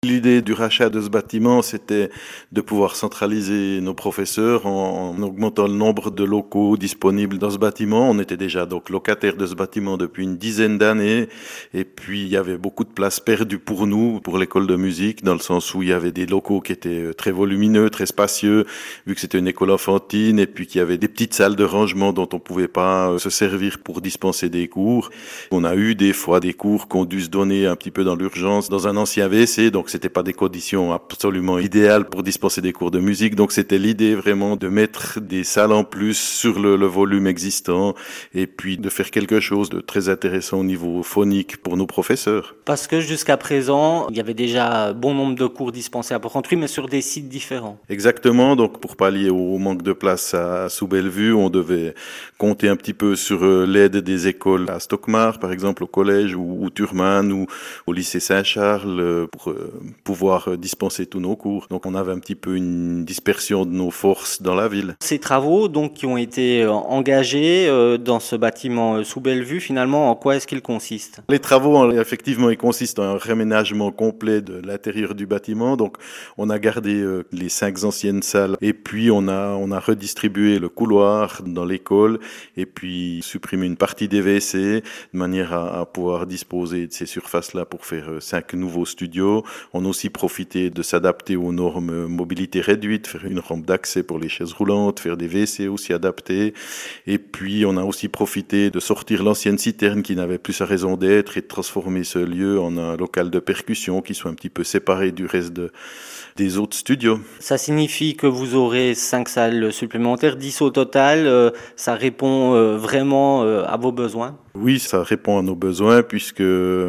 L'idée du rachat de ce bâtiment, c'était de pouvoir centraliser nos professeurs en augmentant le nombre de locaux disponibles dans ce bâtiment. On était déjà donc locataire de ce bâtiment depuis une dizaine d'années, et puis il y avait beaucoup de place perdue pour nous, pour l'école de musique, dans le sens où il y avait des locaux qui étaient très volumineux, très spacieux, vu que c'était une école enfantine, et puis qu'il y avait des petites salles de rangement dont on pouvait pas se servir pour dispenser des cours. On a eu des fois des cours qui ont dû se donner un petit peu dans l'urgence dans un ancien WC, donc c'était pas des conditions absolument idéales pour dispenser des cours de musique. Donc c'était l'idée vraiment de mettre des salles en plus sur le volume existant, et puis de faire quelque chose de très intéressant au niveau phonique pour nos professeurs. Parce que jusqu'à présent, il y avait déjà bon nombre de cours dispensés à Porrentruy, mais sur des sites différents. Exactement, donc pour pallier au manque de place sous Bellevue, on devait compter un petit peu sur l'aide des écoles à Stockmar, par exemple au collège, ou Turman, ou au lycée Saint-Charles, pour pouvoir dispenser tous nos cours. Donc on avait un petit peu une dispersion de nos forces dans la ville. Ces travaux donc qui ont été engagés dans ce bâtiment sous Bellevue, finalement, en quoi est-ce qu'ils consistent? Les travaux, effectivement, ils consistent en un réménagement complet de l'intérieur du bâtiment. Donc on a gardé les 5 anciennes salles, et puis on a redistribué le couloir dans l'école, et puis supprimé une partie des WC de manière à pouvoir disposer de ces surfaces-là pour faire 5 nouveaux studios. On a aussi profité de s'adapter aux normes mobilité réduite, faire une rampe d'accès pour les chaises roulantes, faire des WC aussi adaptés. Et puis on a aussi profité de sortir l'ancienne citerne qui n'avait plus sa raison d'être, et de transformer ce lieu en un local de percussion qui soit un petit peu séparé du reste des autres studios. Ça signifie que vous aurez 5 salles supplémentaires, 10 au total. Ça répond vraiment à vos besoins? Oui, ça répond à nos besoins, puisque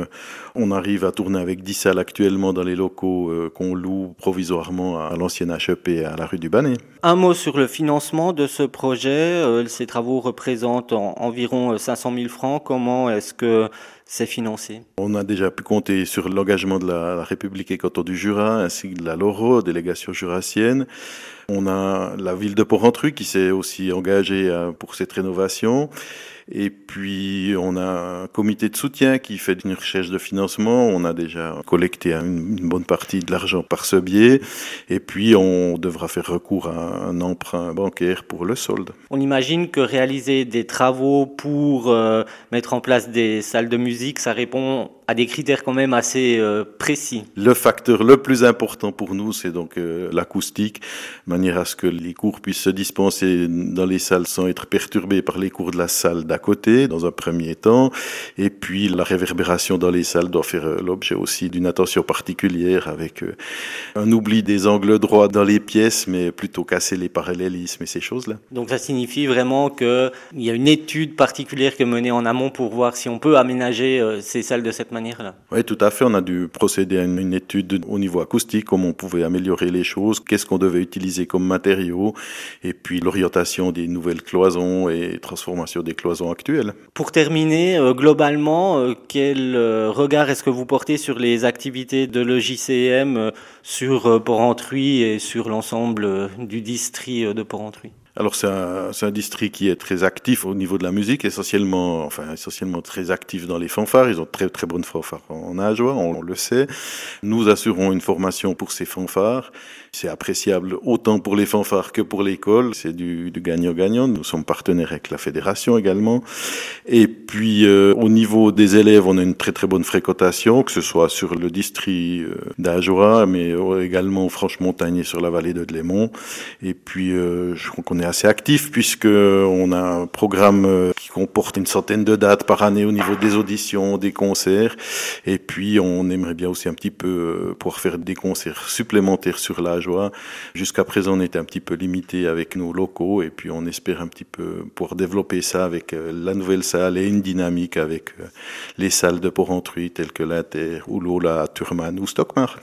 on arrive à tourner avec 10 salles actuellement dans les locaux qu'on loue provisoirement à l'ancienne HEP à la rue du Bannet. Un mot sur le financement de ce projet. Ces travaux représentent environ 500 000 francs. Comment est-ce que c'est financé? On a déjà pu compter sur l'engagement de la République et canton du Jura, ainsi que de la LORO, délégation jurassienne. On a la ville de Porrentruy qui s'est aussi engagée pour cette rénovation. Et puis, on a un comité de soutien qui fait une recherche de financement. On a déjà collecté une bonne partie de l'argent par ce biais. Et puis, on devra faire recours à un emprunt bancaire pour le solde. On imagine que réaliser des travaux pour mettre en place des salles de musique, ça répond à des critères quand même assez précis. Le facteur le plus important pour nous, c'est donc l'acoustique, de manière à ce que les cours puissent se dispenser dans les salles sans être perturbés par les cours de la salle d'à côté, dans un premier temps. Et puis la réverbération dans les salles doit faire l'objet aussi d'une attention particulière, avec un oubli des angles droits dans les pièces, mais plutôt casser les parallélismes et ces choses-là. Donc ça signifie vraiment qu'il y a une étude particulière qui est menée en amont pour voir si on peut aménager ces salles de cette manière-là. Oui, tout à fait. On a dû procéder à une étude au niveau acoustique, comment on pouvait améliorer les choses, qu'est-ce qu'on devait utiliser comme matériaux, et puis l'orientation des nouvelles cloisons et transformation des cloisons actuelles. Pour terminer, globalement, quel regard est-ce que vous portez sur les activités de l'EJCM sur Porrentruy et sur l'ensemble du district de Porrentruy? Alors c'est un district qui est très actif au niveau de la musique, essentiellement très actif dans les fanfares. Ils ont très très bonnes fanfares en Ajoie, on le sait. Nous assurons une formation pour ces fanfares. C'est appréciable autant pour les fanfares que pour l'école. C'est du gagnant-gagnant. Nous sommes partenaires avec la fédération également. Et puis au niveau des élèves, on a une très très bonne fréquentation, que ce soit sur le district d'Ajoie, mais également au Franche-Montagne et sur la vallée de Dlémont. Et puis je crois qu'on est assez actif, puisque on a un programme qui comporte une centaine de dates par année au niveau des auditions, des concerts. Et puis on aimerait bien aussi un petit peu pouvoir faire des concerts supplémentaires sur l'Ajoie. Jusqu'à présent, on était un petit peu limité avec nos locaux, et puis on espère un petit peu pouvoir développer ça avec la nouvelle salle et une dynamique avec les salles de Porrentruy telles que l'Inter ou l'Ola, Turman ou Stockmar.